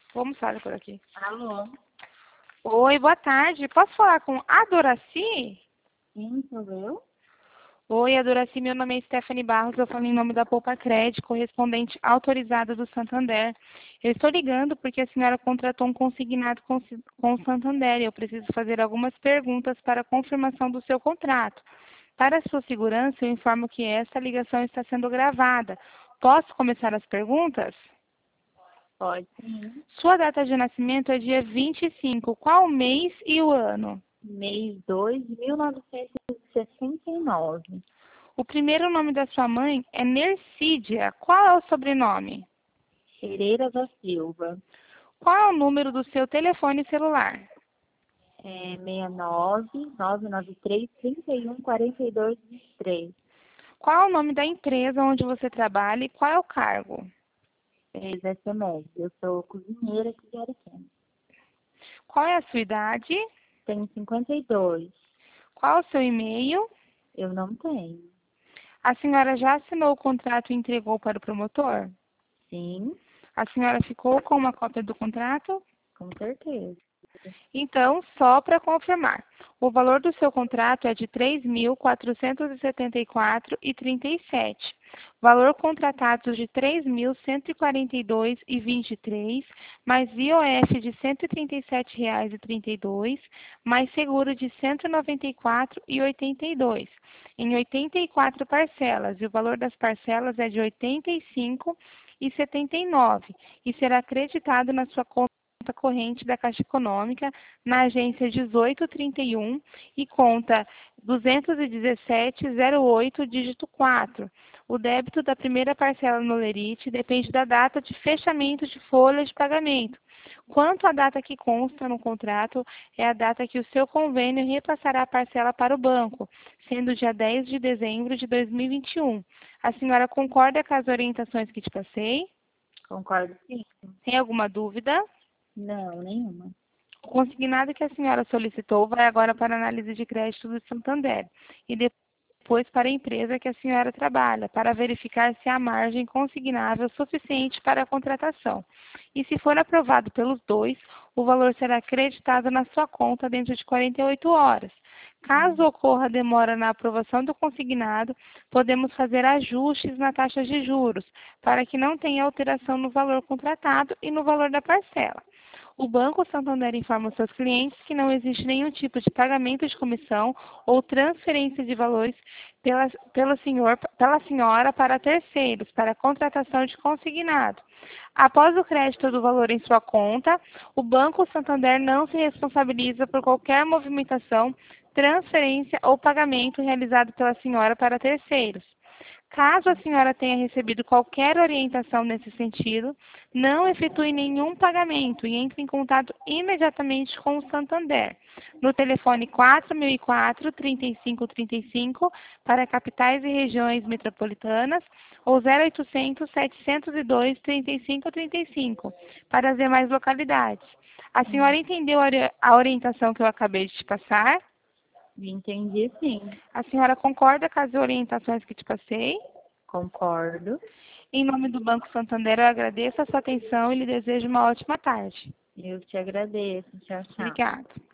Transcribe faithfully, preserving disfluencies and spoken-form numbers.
Vamos falar por aqui. Alô? Oi, boa tarde. Posso falar com a Doraci? Sim, sou eu? Oi, a Doraci, meu nome é Stephanie Barros, eu falo em nome da Poupa Cred, correspondente autorizada do Santander. Eu estou ligando porque a senhora contratou um consignado com, si- com o Santander e eu preciso fazer algumas perguntas para a confirmação do seu contrato. Para a sua segurança, eu informo que esta ligação está sendo gravada. Posso começar as perguntas? Pode sim. Sua data de nascimento é dia vinte e cinco. Qual o mês e o ano? Mês dois de mil novecentos e sessenta e nove. O primeiro nome da sua mãe é Nercídia. Qual é o sobrenome? Pereira da Silva. Qual é o número do seu telefone celular? É seis nove, nove nove três, três um, quatro dois, dois três. Qual é o nome da empresa onde você trabalha e qual é o cargo? Fez S M S. Eu sou cozinheira aqui de Ariquemes. Qual é a sua idade? Tenho cinquenta e dois. Qual é o seu e-mail? Eu não tenho. A senhora já assinou o contrato e entregou para o promotor? Sim, A senhora ficou com uma cópia do contrato? com certeza. Então, só para confirmar, o valor do seu contrato é de três mil quatrocentos e setenta e quatro reais e trinta e sete centavos. Valor contratado de três mil cento e quarenta e dois reais e vinte e três centavos, mais I O F de cento e trinta e sete reais e trinta e dois centavos, mais seguro de cento e noventa e quatro reais e oitenta e dois centavos, em oitenta e quatro parcelas, e o valor das parcelas é de oitenta e cinco reais e setenta e nove centavos, e será acreditado na sua conta corrente da Caixa Econômica na agência dezoito trinta e um e conta duzentos e dezessete, zero oito, dígito quatro. O débito da primeira parcela no Lerite depende da data de fechamento de folha de pagamento. Quanto à data que consta no contrato, é a data que o seu convênio repassará a parcela para o banco, sendo dia dez de dezembro de dois mil e vinte e um. A senhora concorda com as orientações que te passei? Concordo sim. Tem alguma dúvida? Não, nenhuma. O consignado que a senhora solicitou vai agora para a análise de crédito do Santander e depois para a empresa que a senhora trabalha, para verificar se há margem consignável suficiente para a contratação. E se for aprovado pelos dois, o valor será acreditado na sua conta dentro de quarenta e oito horas. Caso ocorra demora na aprovação do consignado, podemos fazer ajustes na taxa de juros, para que não tenha alteração no valor contratado e no valor da parcela. O Banco Santander informa os seus clientes que não existe nenhum tipo de pagamento de comissão ou transferência de valores pela, pelo senhor, pela senhora para terceiros, para contratação de consignado. Após o crédito do valor em sua conta, o Banco Santander não se responsabiliza por qualquer movimentação, transferência ou pagamento realizado pela senhora para terceiros. Caso a senhora tenha recebido qualquer orientação nesse sentido, não efetue nenhum pagamento e entre em contato imediatamente com o Santander, no telefone quatro mil e quatro, trinta e cinco trinta e cinco, para capitais e regiões metropolitanas, ou zero oitocentos, setecentos e dois, trinta e cinco trinta e cinco, para as demais localidades. A senhora entendeu a ori- a orientação que eu acabei de te passar? Entendi sim. A senhora concorda com as orientações que te passei? Concordo. Em nome do Banco Santander, eu agradeço a sua atenção e lhe desejo uma ótima tarde. Eu te agradeço. Tchau, tchau. Obrigada.